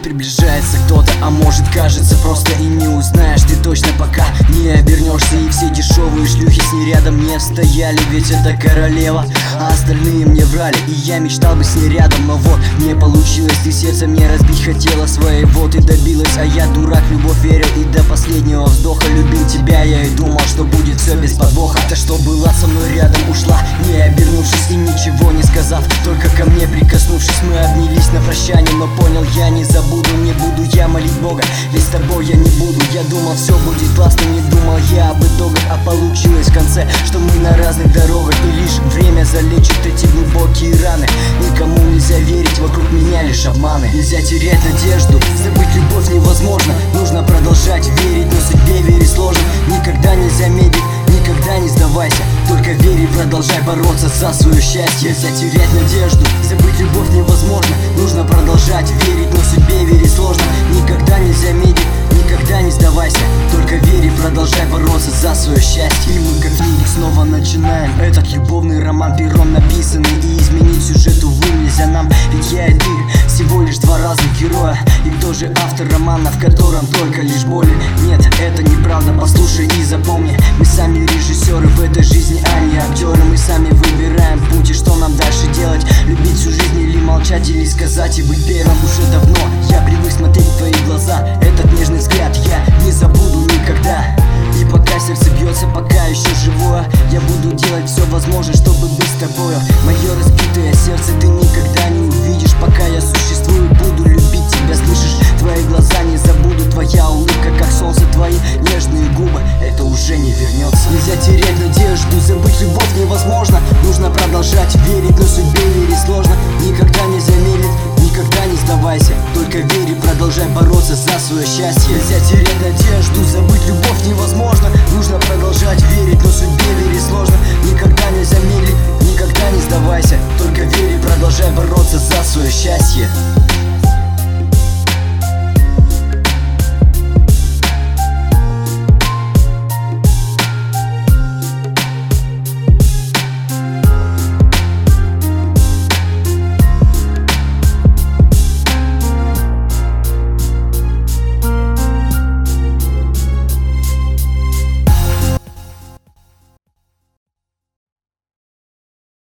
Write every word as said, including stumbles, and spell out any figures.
приближается кто-то, а может кажется просто и не узнаешь ты точно, пока не обернешься. И все дешевые шлюхи с ней рядом не стояли, ведь это королева, а остальные мне врали. И я мечтал бы с ней рядом, но вот не получилось. Ты сердце мне разбить хотела своего, ты добилась, а я дурак, любовь верил и до последнего вздоха любил тебя я и думал, что будет все без подвоха. Та, что была со мной рядом, ушла, не обернувшись и ничего не сказав, только ко мне прикоснувшись. Мы обнялись на прощание, но понял я, не забуду, не буду я молить Бога, ведь с тобой я не буду. Я думал, все будет классно, не думал я об итогах, а получилось в конце, что мы на разных дорогах. И лишь время залечит эти глубокие раны. Никому нельзя верить, вокруг меня лишь обманы. Нельзя терять надежду, забыть любовь невозможно. Нужно продолжать верить, но судьбе верить сложно. Никогда нельзя медлить, никогда не сдавайся, только верь и продолжай бороться за свое счастье. Нельзя терять надежду, забыть любовь невозможно. Нужно продолжать верить, но судьбе верить сложно. Никогда нельзя медлить, никогда не сдавайся, только верь и продолжай бороться за свое счастье. И мы как книгу снова начинаем этот любовный роман, пером написанный, и изменить сюжет, увы, нельзя нам. Ведь я и ты всего лишь два разных героя. И кто же автор романа, в котором только лишь боли? Нет, это неправда, послушай и запомни. Мы сами режиссеры в этой жизни, а не актеры. Мы сами выбираем путь и что нам дальше делать. Любить всю жизнь или молчать, или сказать и быть первым. Уже давно я привык смотреть в твои глаза, этот нежный взгляд я не забуду никогда. И пока сердце бьется, пока еще живое, я буду делать все возможное, чтобы быть с тобою. Мое разбитое сердце ты не